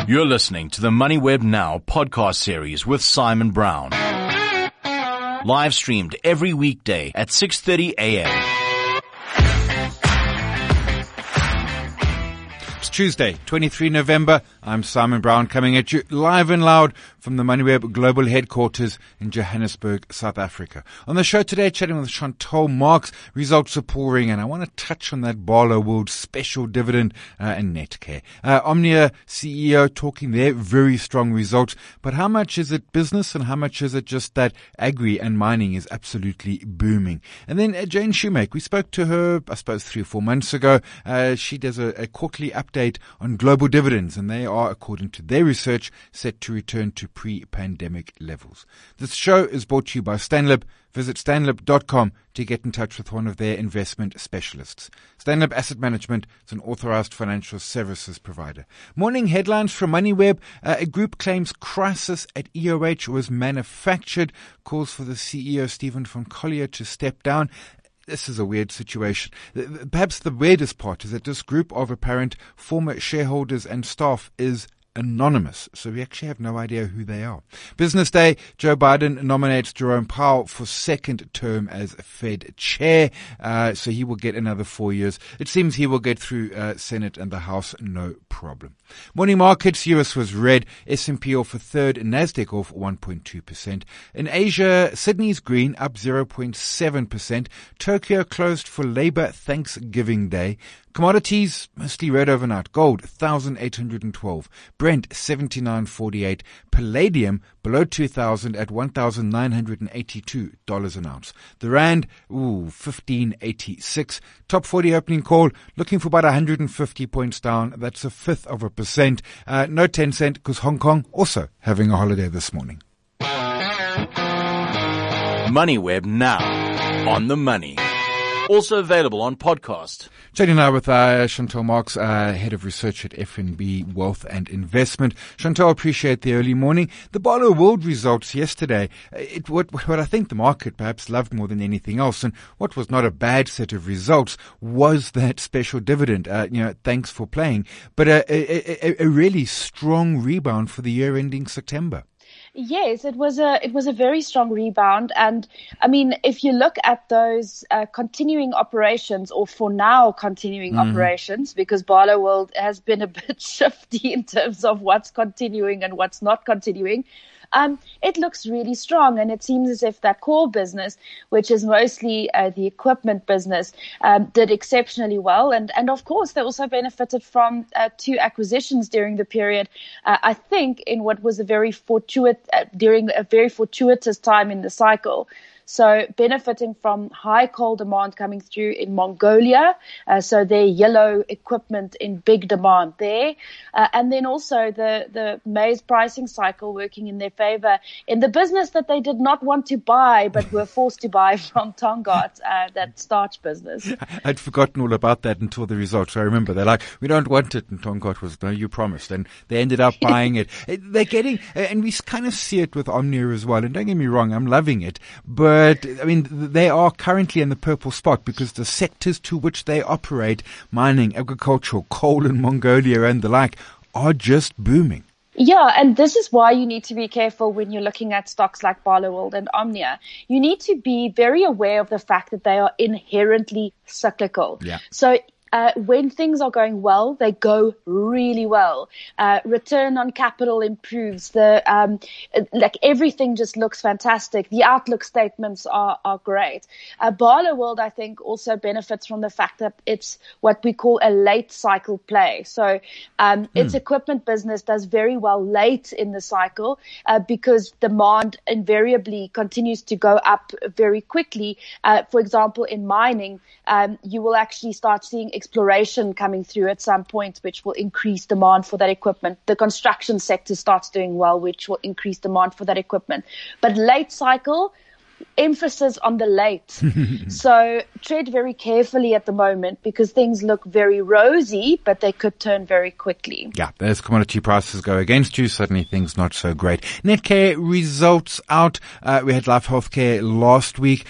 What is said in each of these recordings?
You're listening to the MoneyWeb Now podcast series with Simon Brown. Live streamed every weekday at 6:30 a.m. It's Tuesday, 23 November. I'm Simon Brown coming at you live and loud from the MoneyWeb Global Headquarters in Johannesburg, South Africa. On the show today, chatting with Chantal Marx. Results are pouring, and I want to touch on that Barloworld special dividend and Netcare. Omnia CEO talking their very strong results, but how much is it business and how much is it just that agri and mining is absolutely booming? And then Jane Shoemake, we spoke to her, I suppose 3 or 4 months ago. She does a quarterly update on global dividends, and they are, according to their research, set to return to pre-pandemic levels. This show is brought to you by Stanlib. Visit stanlib.com to get in touch with one of their investment specialists. Stanlib Asset Management is an authorized financial services provider. Morning headlines from MoneyWeb. A group claims crisis at EOH was manufactured. Calls for the CEO, Stephen van Collier, to step down. This is a weird situation. Perhaps the weirdest part is that this group of apparent former shareholders and staff is anonymous, so we actually have no idea who they are. Business Day, Joe Biden nominates Jerome Powell for second term as Fed chair, so he will get another 4 years. It seems he will get through Senate and the House, no problem. Morning markets, US was red, S&P off a third, Nasdaq off 1.2%. In Asia, Sydney's green, up 0.7%. Tokyo closed for Labor Thanksgiving Day. Commodities, mostly red overnight. Gold, 1,812. Brent, 79.48. Palladium, below 2,000 at $1,982 an ounce. The Rand, 15.86. Top 40 opening call, looking for about 150 points down. That's 0.1%. No 10 cent, because Hong Kong also having a holiday this morning. MoneyWeb Now, on the money. Also available on podcast. Chatting now with Chantal Marx, Head of Research at FNB Wealth and Investment. Chantal, appreciate the early morning. The Barloworld results yesterday, what I think the market perhaps loved more than anything else, and what was not a bad set of results, was that special dividend. Thanks for playing. But a really strong rebound for the year ending September. Yes, it was a very strong rebound. And I mean, if you look at those continuing operations, or for now continuing operations, because Barloworld has been a bit shifty in terms of what's continuing and what's not continuing, it looks really strong, and it seems as if that core business, which is mostly the equipment business, did exceptionally well. And of course, they also benefited from 2 acquisitions during the period. I think in what was during a very fortuitous time in the cycle. So benefiting from high coal demand coming through in Mongolia, so their yellow equipment in big demand there, and then also the maize pricing cycle working in their favor in the business that they did not want to buy but were forced to buy from Tongaat, that starch business. I'd forgotten all about that until the results. I remember they're like, we don't want it, and Tongaat was, no, you promised, and they ended up buying it. They're getting, and we kind of see it with Omnia as well, and don't get me wrong, I'm loving it, but I mean, they are currently in the purple spot because the sectors to which they operate, mining, agricultural, coal in Mongolia and the like, are just booming. Yeah, and this is why you need to be careful when you're looking at stocks like Barloworld and Omnia. You need to be very aware of the fact that they are inherently cyclical. Yeah. So when things are going well, they go really well. Return on capital improves. Everything just looks fantastic. The outlook statements are great. Barloworld, I think, also benefits from the fact that it's what we call a late cycle play. So its equipment business does very well late in the cycle because demand invariably continues to go up very quickly. For example, in mining, you will actually start seeing exploration coming through at some point, which will increase demand for that equipment. The construction sector starts doing well, which will increase demand for that equipment. But late cycle, emphasis on the late. So tread very carefully at the moment because things look very rosy, but they could turn very quickly. Yeah, as commodity prices go against you, suddenly things not so great. Netcare results out. We had Life Healthcare last week.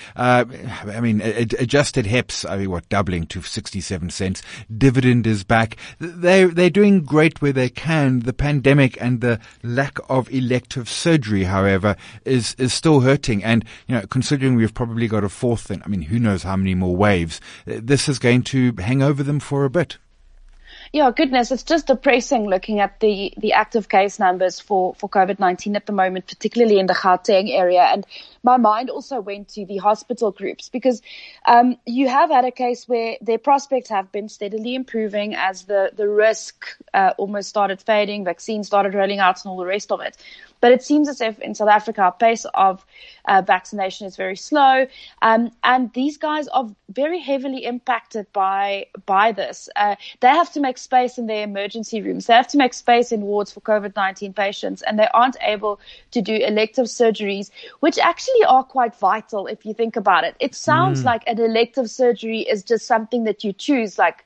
Adjusted HEPS, doubling to 67 cents. Dividend is back. They're doing great where they can. The pandemic and the lack of elective surgery, however, is still hurting. And, considering we've probably got a fourth, and who knows how many more waves, this is going to hang over them for a bit. Yeah, goodness, it's just depressing looking at the active case numbers for COVID-19 at the moment, particularly in the Gauteng area. And my mind also went to the hospital groups because you have had a case where their prospects have been steadily improving as the risk almost started fading, vaccines started rolling out and all the rest of it. But it seems as if in South Africa, our pace of vaccination is very slow. And these guys are very heavily impacted by this. They have to make space in their emergency rooms. They have to make space in wards for COVID-19 patients, and they aren't able to do elective surgeries, which actually are quite vital if you think about it. It sounds like an elective surgery is just something that you choose, like,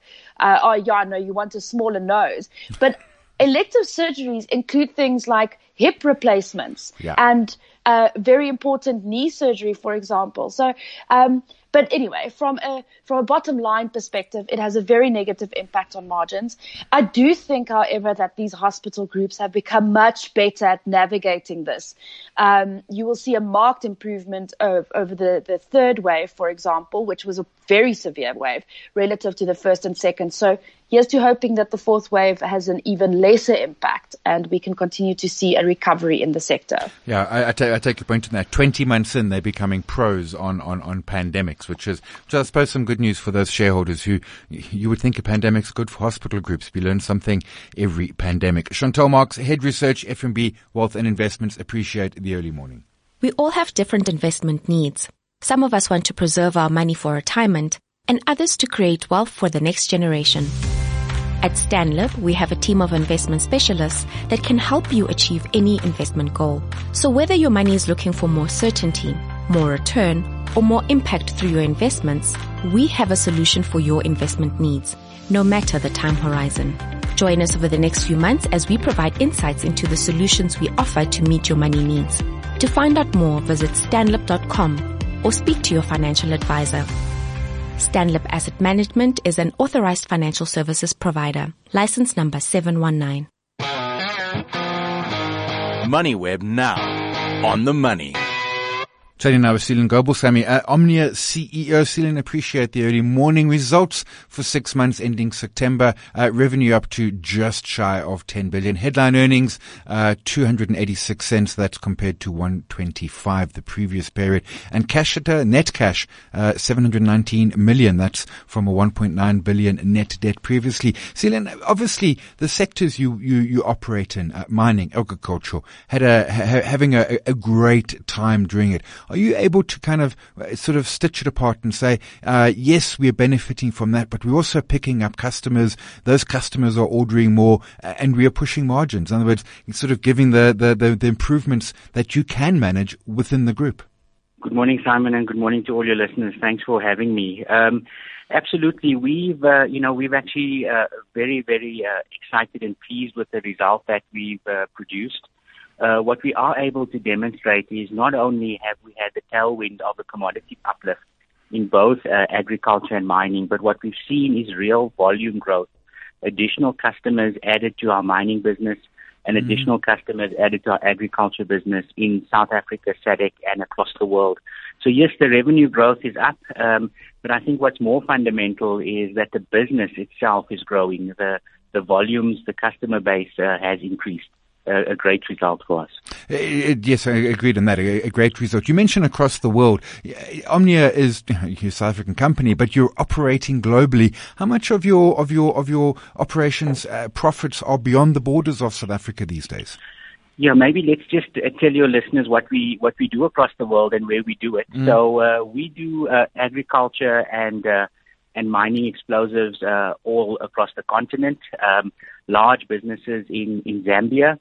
you want a smaller nose. But elective surgeries include things like hip replacements and very important knee surgery, for example. So, but anyway, from a bottom line perspective, it has a very negative impact on margins. I do think, however, that these hospital groups have become much better at navigating this. You will see a marked improvement over the third wave, for example, which was a very severe wave relative to the first and second. So here's to hoping that the fourth wave has an even lesser impact and we can continue to see a recovery in the sector. Yeah, I take your point on that. 20 months in, they're becoming pros on pandemics, which is I suppose some good news for those shareholders who you would think a pandemic's good for hospital groups. We learn something every pandemic. Chantal Marx, Head Research, FNB Wealth and Investments. Appreciate the early morning. We all have different investment needs. Some of us want to preserve our money for retirement and others to create wealth for the next generation. At Stanlib, we have a team of investment specialists that can help you achieve any investment goal. So whether your money is looking for more certainty, more return, or more impact through your investments, we have a solution for your investment needs, no matter the time horizon. Join us over the next few months as we provide insights into the solutions we offer to meet your money needs. To find out more, visit stanlib.com or speak to your financial advisor. Stanlib Asset Management is an authorized financial services provider. License number 719. MoneyWeb now. On the money. Chatting now with Seelan Gobalsamy, Omnia CEO. Seelan, appreciate the early morning results for 6 months ending September. Revenue up to just shy of 10 billion. Headline earnings, 286 cents. That's compared to 125 the previous period. And cash at net cash, 719 million. That's from a 1.9 billion net debt previously. Seelan, obviously the sectors you operate in, mining, agriculture, having a great time during it. Are you able to kind of sort of stitch it apart and say, yes, we're benefiting from that, but we're also picking up customers. Those customers are ordering more and we are pushing margins. In other words, sort of giving the improvements that you can manage within the group. Good morning, Simon, and good morning to all your listeners. Thanks for having me. Absolutely. We've actually very, very excited and pleased with the result that we've produced. What we are able to demonstrate is not only have we had the tailwind of a commodity uplift in both agriculture and mining, but what we've seen is real volume growth. Additional customers added to our mining business and additional customers added to our agriculture business in South Africa, SADC, and across the world. So yes, the revenue growth is up, but I think what's more fundamental is that the business itself is growing. The volumes, the customer base has increased. A great result for us. Yes, I agreed on that. A great result. You mentioned across the world. Omnia is a South African company, but you're operating globally. How much of your operations profits are beyond the borders of South Africa these days? Yeah, maybe let's just tell your listeners what we do across the world and where we do it. So we do agriculture and mining explosives all across the continent. Large businesses in Zambia.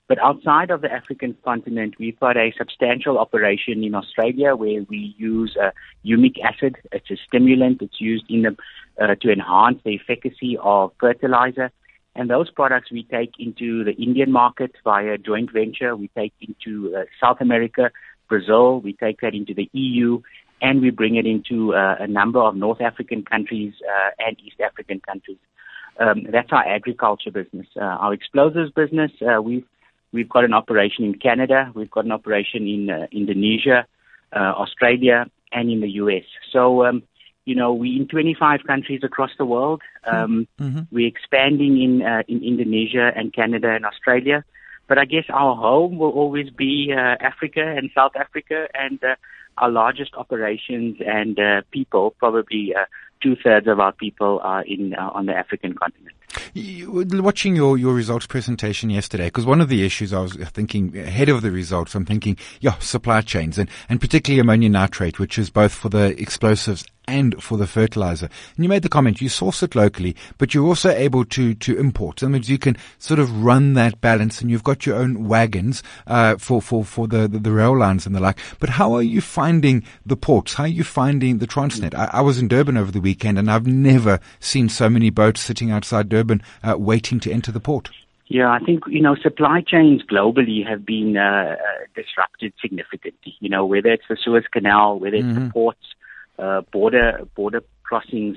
But outside of the African continent, we've got a substantial operation in Australia where we use humic acid. It's a stimulant. It's used to enhance the efficacy of fertilizer. And those products we take into the Indian market via joint venture. We take into South America, Brazil. We take that into the EU. And we bring it into a number of North African countries and East African countries. That's our agriculture business. Our explosives business, we've got an operation in Canada. We've got an operation in Indonesia, Australia, and in the US. So, we're in 25 countries across the world. We're expanding in Indonesia and Canada and Australia. But I guess our home will always be Africa and South Africa, and our largest operations and people, probably 2/3 of our people are on the African continent. Watching your results presentation yesterday, because one of the issues I was thinking ahead of the results, I'm thinking, supply chains and particularly ammonium nitrate, which is both for the explosives and for the fertilizer. And you made the comment, you source it locally, but you're also able to import. That means you can sort of run that balance, and you've got your own wagons for the rail lines and the like. But how are you finding the ports? How are you finding the Transnet? I was in Durban over the weekend, and I've never seen so many boats sitting outside Durban waiting to enter the port. Yeah, I think, supply chains globally have been disrupted significantly, whether it's the Suez Canal, whether it's the ports, border crossings.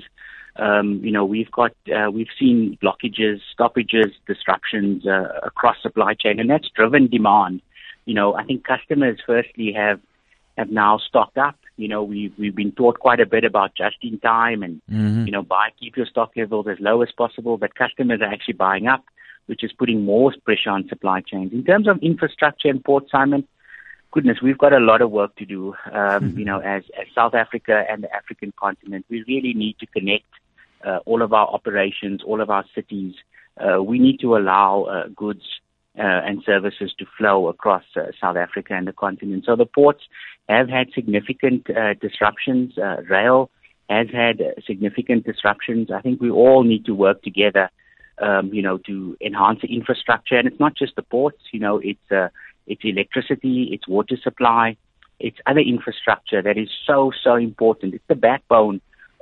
We've seen blockages, stoppages, disruptions across supply chain, and that's driven demand. I think customers firstly have now stocked up. We've been taught quite a bit about just in time and, keep your stock levels as low as possible, but customers are actually buying up, which is putting more pressure on supply chains. In terms of infrastructure and ports, Simon, goodness, we've got a lot of work to do. As South Africa and the African continent, we really need to connect all of our operations, all of our cities. We need to allow goods and services to flow across South Africa and the continent. So the ports have had significant disruptions. Rail has had significant disruptions. I think we all need to work together, to enhance the infrastructure. And it's not just the ports, it's electricity, it's water supply, it's other infrastructure that is so important. It's the backbone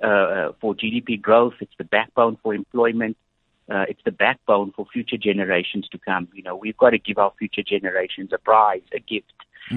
for GDP growth. It's the backbone for employment. It's the backbone for future generations to come. We've got to give our future generations a prize, a gift,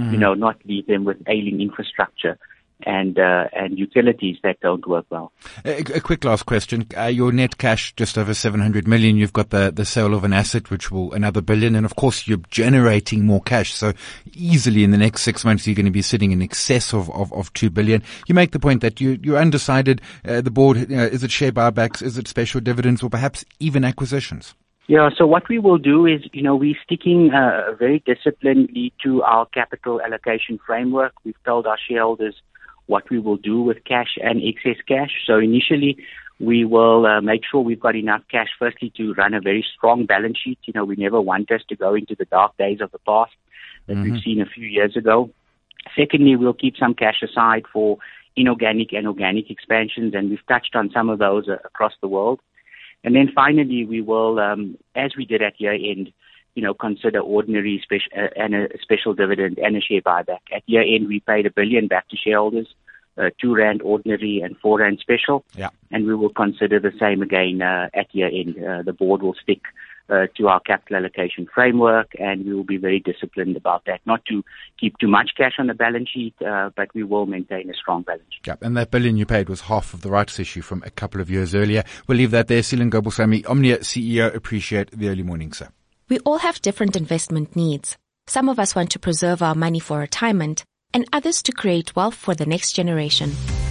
not leave them with ailing infrastructure and utilities that don't work well. A quick last question. Your net cash, just over 700 million. You've got the sale of an asset, which will another billion. And of course, you're generating more cash. So easily in the next 6 months, you're going to be sitting in excess of 2 billion. You make the point that you're undecided. The board, is it share buybacks? Is it special dividends, or perhaps even acquisitions? Yeah, so what we will do is, we're sticking very disciplinedly to our capital allocation framework. We've told our shareholders what we will do with cash and excess cash. So initially, we will make sure we've got enough cash, firstly, to run a very strong balance sheet. We never want us to go into the dark days of the past that we've seen a few years ago. Secondly, we'll keep some cash aside for inorganic and organic expansions, and we've touched on some of those across the world. And then finally, we will, as we did at year end, consider ordinary and a special dividend and a share buyback. At year end, we paid 1 billion back to shareholders, 2 rand ordinary and 4 rand special. Yeah. And we will consider the same again at year end. The board will stick to our capital allocation framework, and we will be very disciplined about that. Not to keep too much cash on the balance sheet, but we will maintain a strong balance sheet. Yep. And that 1 billion you paid was half of the rights issue from a couple of years earlier. We'll leave that there. Seelan Gobalsamy, Omnia CEO, appreciate the early morning, sir. We all have different investment needs. Some of us want to preserve our money for retirement, and others to create wealth for the next generation.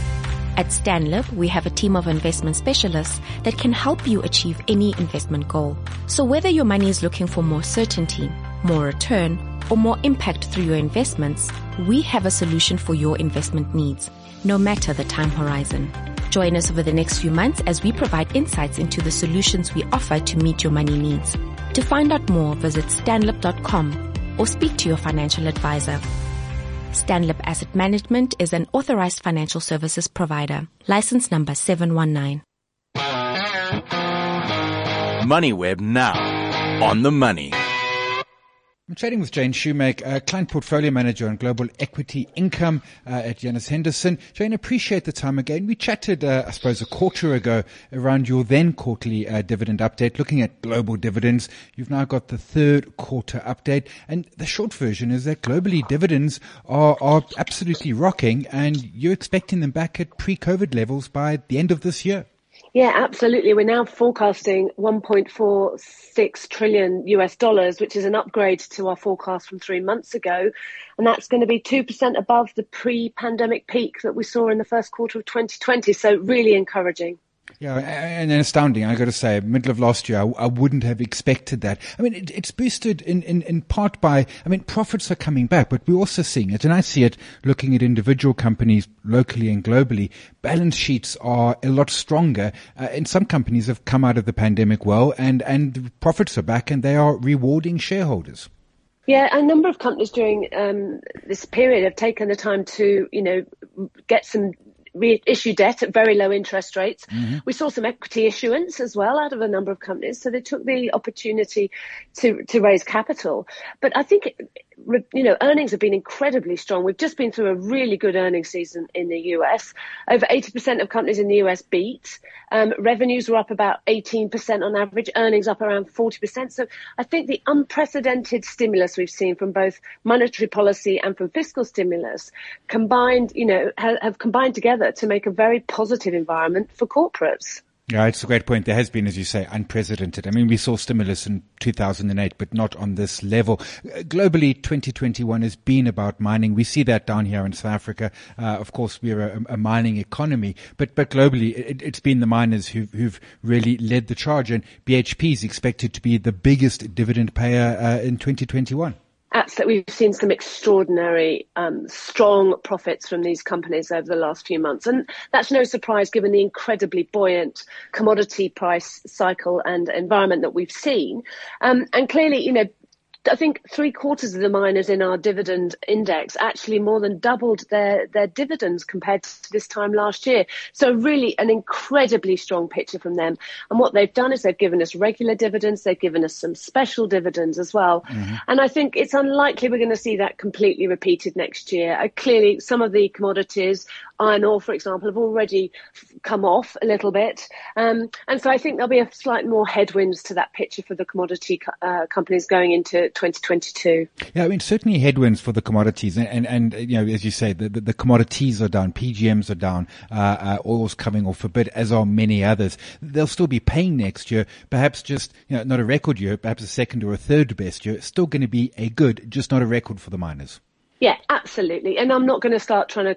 At StanLib, we have a team of investment specialists that can help you achieve any investment goal. So whether your money is looking for more certainty, more return, or more impact through your investments, we have a solution for your investment needs, no matter the time horizon. Join us over the next few months as we provide insights into the solutions we offer to meet your money needs. To find out more, visit stanlib.com or speak to your financial advisor. StanLib Asset Management is an authorized financial services provider. License number 719. MoneyWeb now. On the money. I'm chatting with Jane Shoemake, Client Portfolio Manager on Global Equity Income at Janus Henderson. Jane, appreciate the time again. We chatted, I suppose, a quarter ago around your then quarterly dividend update, looking at global dividends. You've now got the third quarter update, and the short version is that globally dividends are absolutely rocking, and you're expecting them back at pre-COVID levels by the end of this year. Yeah, absolutely. We're now forecasting $1.46 trillion US, which is an upgrade to our forecast from 3 months ago. And that's going to be 2% above the pre-pandemic peak that we saw in the first quarter of 2020. So really encouraging. Yeah, and astounding. I got to say, middle of last year, I wouldn't have expected that. I mean, it's boosted in part by, profits are coming back, but we're also seeing it, and I see it looking at individual companies locally and globally. Balance sheets are a lot stronger, and some companies have come out of the pandemic well, and the profits are back, and they are rewarding shareholders. Yeah, a number of companies during this period have taken the time to, get some reissue debt at very low interest rates. Mm-hmm. We saw some equity issuance as well out of a number of companies. So they took the opportunity to raise capital. But I think, earnings have been incredibly strong. We've just been through a really good earnings season in the US. Over 80% of companies in the US beat. Revenues were up about 18% on average, earnings up around 40%. So I think the unprecedented stimulus we've seen from both monetary policy and from fiscal stimulus combined, have combined together to make a very positive environment for corporates. Yeah, it's a great point. There has been, as you say, unprecedented. We saw stimulus in 2008, but not on this level. Globally, 2021 has been about mining. We see that down here in South Africa. Of course, we're a mining economy, but globally, it's been the miners who've really led the charge, and BHP is expected to be the biggest dividend payer in 2021. Absolutely. We've seen some extraordinary, strong profits from these companies over the last few months. And that's no surprise given the incredibly buoyant commodity price cycle and environment that we've seen. And clearly, I think 3/4 of the miners in our dividend index actually more than doubled their dividends compared to this time last year. So really an incredibly strong picture from them. And what they've done is they've given us regular dividends. They've given us some special dividends as well. Mm-hmm. And I think it's unlikely we're going to see that completely repeated next year. Clearly, some of the commodities, iron ore, for example, have already come off a little bit. And so I think there'll be a slight more headwinds to that picture for the commodity companies going into 2022. Yeah, certainly headwinds for the commodities. And as you say, the commodities are down, PGMs are down, oil's coming off a bit, as are many others. They'll still be paying next year, perhaps just, not a record year, perhaps a second or a third best year. It's still going to be a good, just not a record for the miners. Yeah, absolutely. And I'm not going to start trying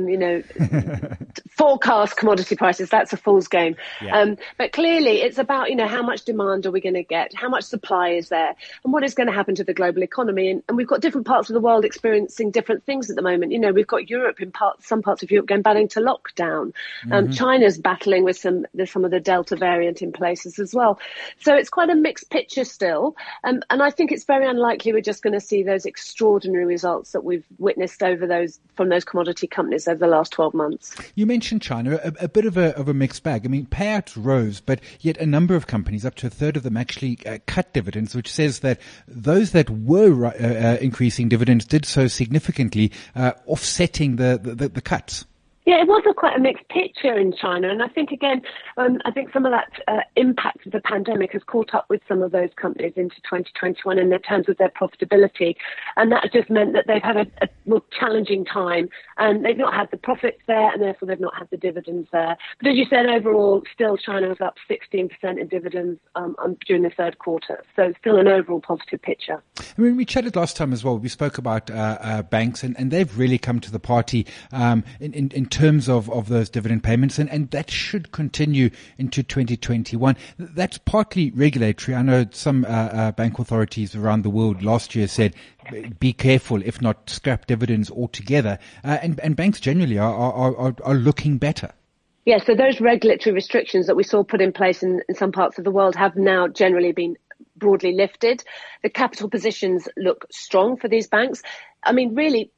to, forecast commodity prices. That's a fool's game. Yeah. But clearly it's about, how much demand are we going to get? How much supply is there? And what is going to happen to the global economy? And we've got different parts of the world experiencing different things at the moment. We've got Europe some parts of Europe going back into lockdown. Mm-hmm. China's battling with some of the Delta variant in places as well. So it's quite a mixed picture still. And I think it's very unlikely we're just going to see those extraordinary results that we've witnessed from those commodity companies over the last 12 months. You mentioned China, a bit of a mixed bag. Payouts rose, but yet a number of companies, up to a third of them, actually cut dividends, which says that those that were increasing dividends did so significantly, offsetting the cuts. Yeah, it was quite a mixed picture in China. And I think, again, I think some of that impact of the pandemic has caught up with some of those companies into 2021 in terms of their profitability. And that just meant that they've had a more challenging time, and they've not had the profits there, and therefore they've not had the dividends there. But as you said, overall, still China was up 16% in dividends during the third quarter. So still an overall positive picture. We chatted last time as well. We spoke about banks, and they've really come to the party in terms of those dividend payments, and that should continue into 2021. That's partly regulatory. I know some bank authorities around the world last year said, be careful, if not scrap dividends altogether. And banks generally are looking better. Yeah, so those regulatory restrictions that we saw put in place in some parts of the world have now generally been broadly lifted. The capital positions look strong for these banks. Really,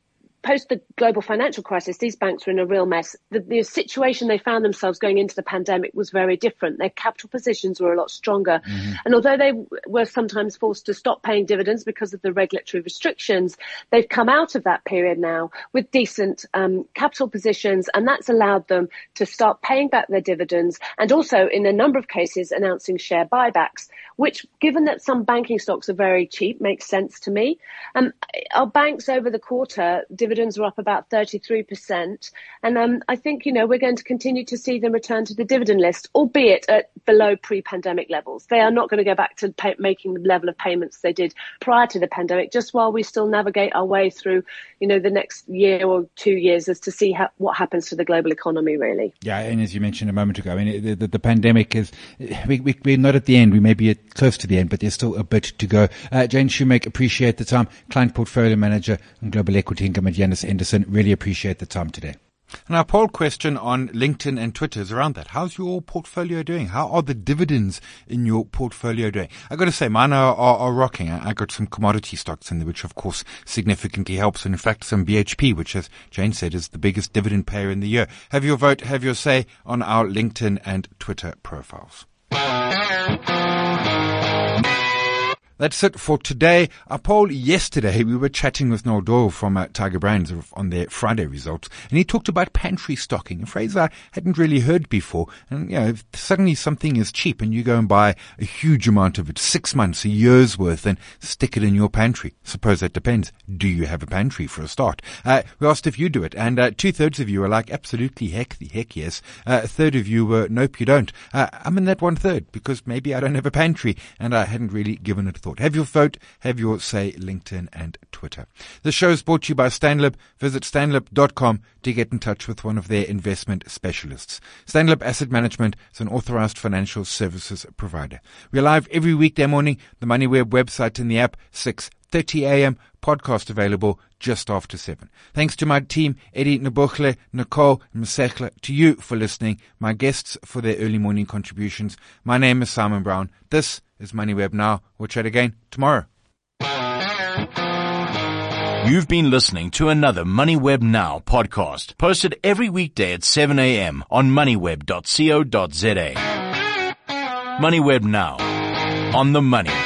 post the global financial crisis, these banks were in a real mess. The situation they found themselves going into the pandemic was very different. Their capital positions were a lot stronger. And although they were sometimes forced to stop paying dividends because of the regulatory restrictions, they've come out of that period now with decent capital positions, and that's allowed them to start paying back their dividends and also, in a number of cases, announcing share buybacks, which, given that some banking stocks are very cheap, makes sense to me. Our banks over the quarter, dividends were up about 33%. And I think, we're going to continue to see them return to the dividend list, albeit at below pre-pandemic levels. They are not going to go back to making the level of payments they did prior to the pandemic, just while we still navigate our way through, the next year or 2 years as to see what happens to the global economy, really. Yeah, and as you mentioned a moment ago, I mean, the pandemic is, we're not at the end. We may be close to the end, but there's still a bit to go. Jane Shoemake, appreciate the time. Client Portfolio Manager and Global Equity Income at Janus Henderson. Really appreciate the time today. And our poll question on LinkedIn and Twitter is around that. How's your portfolio doing? How are the dividends in your portfolio doing? I got to say, mine are rocking. I got some commodity stocks in there, which of course significantly helps. And in fact, some BHP, which, as Jane said, is the biggest dividend payer in the year. Have your vote, have your say on our LinkedIn and Twitter profiles. That's it for today. Our poll yesterday, we were chatting with Noel Doyle from Tiger Brands on their Friday results, and he talked about pantry stocking, a phrase I hadn't really heard before. And, if suddenly something is cheap and you go and buy a huge amount of it, 6 months, a year's worth, and stick it in your pantry. Suppose that depends. Do you have a pantry for a start? We asked if you do it, and 2/3 of you are like, absolutely, heck yes. A third of you were, nope, you don't. I'm in that 1/3 because maybe I don't have a pantry, and I hadn't really given it a thought. Have your vote, have your say, LinkedIn and Twitter. The show is brought to you by Stanlib. Visit stanlib.com to get in touch with one of their investment specialists. Stanlib Asset Management is an authorized financial services provider. We're live every weekday morning, the MoneyWeb website and the app, 6:30 a.m., podcast available just after 7. Thanks to my team, Eddie Nabokhle, Nicole, and Msechla, to you for listening, my guests for their early morning contributions. My name is Simon Brown. This is MoneyWeb Now. We'll chat again tomorrow. You've been listening to another MoneyWeb Now podcast, posted every weekday at 7 a.m. on moneyweb.co.za. MoneyWeb Now, on the money.